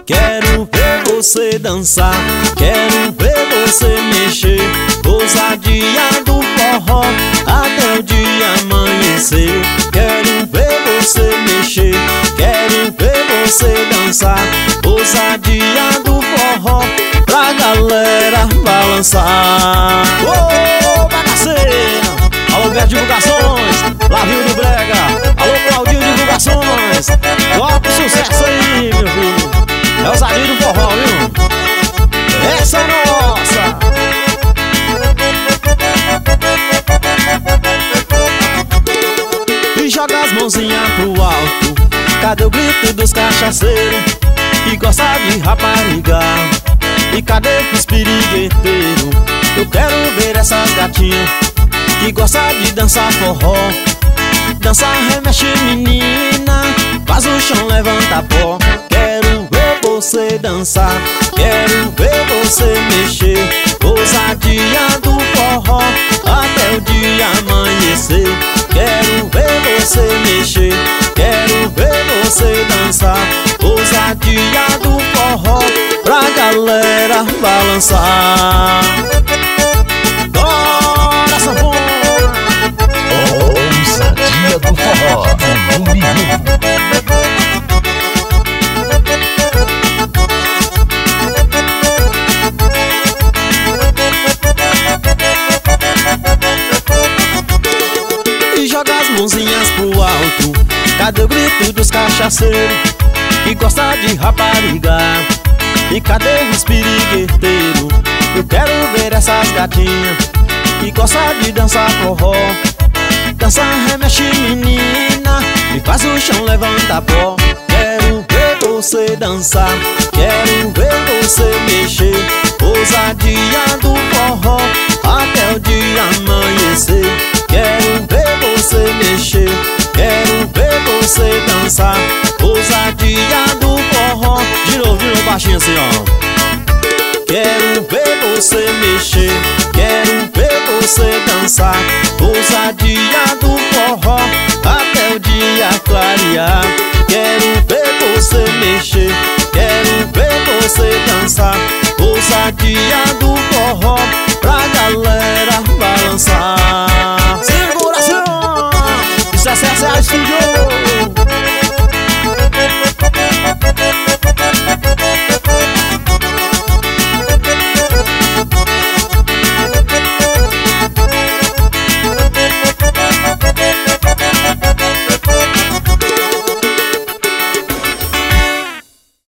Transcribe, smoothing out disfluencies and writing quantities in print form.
Quero ver você dançar, quero ver você mexer. Ousadia do forró até o dia amanhecer. Quero ver você mexer, quero ver você dançar. Ousadia do forró pra galera balançar. Ô, bagaceira! Alô, Beto Divulgações, Lavinho do Brega. Alô, Claudinho Divulgações. Toca o sucesso aí, meu filho. É o Ousadia do forró, viu? Essa é nossa! E joga as mãozinhas pro alto. Cadê o grito dos cachaceiros que gosta de rapariga? E cadê os pirigueteiros? Eu quero ver essas gatinhas que gosta de dançar forró. Dança, remexe menina, faz o chão, levanta pó. Quero ver você dançar, quero ver você mexer. Ousadia do forró até o dia amanhecer. Quero ver você mexer, quero ver você dançar. Ousadia do forró pra galera balançar. Bora, sanfona! Ousadia do forró, volume 1. E joga as mãozinhas pro alto. Cadê o grito dos cachaceiros que gosta de rapariga? E cadê os pirigueteiros? Eu quero ver essas gatinhas que gosta de dançar forró. Dança, remexe menina, e faz o chão, levanta pó. Quero ver você dançar, quero ver você mexer. Ousadia do forró até o dia amanhecer. Quero ver você mexer, quero ver você dançar. Ousadia do forró. De novo baixinho assim, ó. Quero ver você mexer, quero ver você dançar. Ousadia do forró até o dia clarear. Quero ver você mexer, quero ver você dançar. Ousadia do forró pra galera balançar.